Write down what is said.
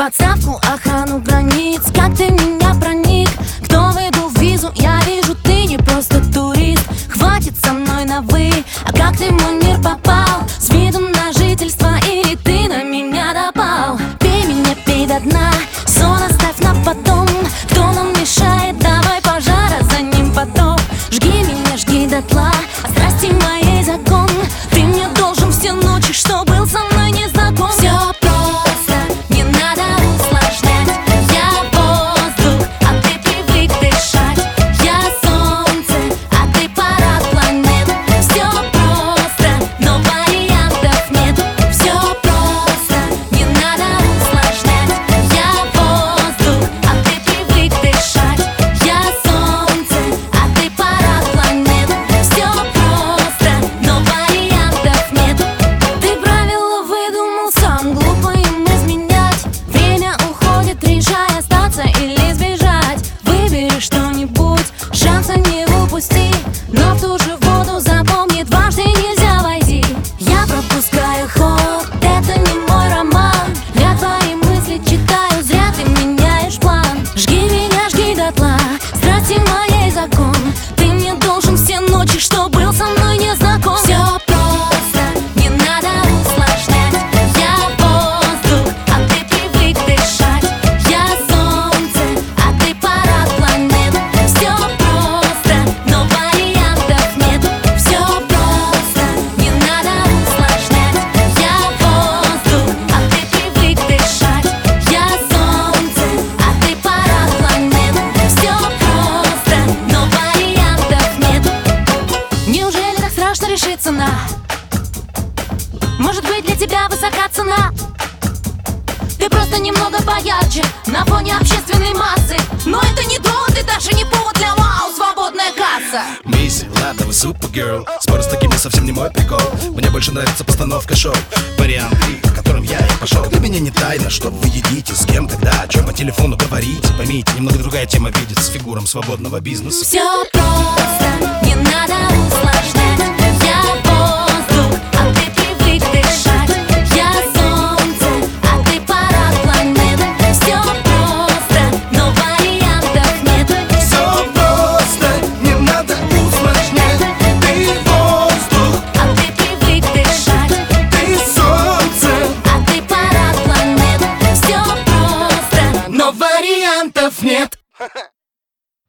отставку охрану границ. Как ты в меня проник? Кто выдал визу? Я вижу, ты не просто турист. Хватит со мной на «вы». А как ты в мой мир попал? С видом на жительство или ты на меня допал? Пей меня, пей до дна, сон оставь на потом. Кто нам мешает? Давай пожара, за ним потоп. Жги меня, жги дотла, а страсти моей закон. Ты мне должен все ночи, что был со мной не знаком. Все просто, не надо усложнять. Я воздух, а ты привык дышать. Я солнце, а ты парад планет. Все просто, но вариантов нет. Все просто, не надо усложнять. Я воздух, а ты привык дышать. Я солнце, а ты парад планет. Все просто, но вариантов нет. Ты правила выдумал сам, глупо им изменять. Время уходит, решай остаться или сбежать. Выбери что-нибудь, шанса не упусти. Но в ту же воду запомни, дважды нельзя войти. Я пропускаю ход, это не мой роман. Я твои мысли читаю, зря ты меняешь план. Жги меня, жги дотла, страсти моей закон. Ты мне должен все ночи, что был со мной не знаком. Все просто, не надо усложнять. Я воздух, а ты привык дышать. Я солнце, а ты парад планет. Все просто, но вариантов нет. Все просто, не надо усложнять. Я воздух, а ты привык дышать. Я солнце, а ты парад планет. Все просто, но вариантов нет. Неужели так страшно решиться на? Может быть, для тебя высока цена? Ты просто немного поярче на фоне общественной массы. Но это не довод и даже не повод для вау. Свободная касса. Мисси, ладно, вы супергерл. Споры с такими совсем не мой прикол. Мне больше нравится постановка шоу. Вариант 3, в котором я и пошел. Для меня не тайна, что вы едите, с кем, когда, о чем по телефону говорите. Поймите, немного другая тема видит с фигуром свободного бизнеса. Все просто, не надо усложнять. Я воздух, а ты привык дышать. Я солнце, а ты парад планет. Все просто, но вариантов нет. Все просто, не надо усложнять. Ты воздух, А ты привык дышать. ты солнце, А ты парад планет. Все просто, но вариантов нет.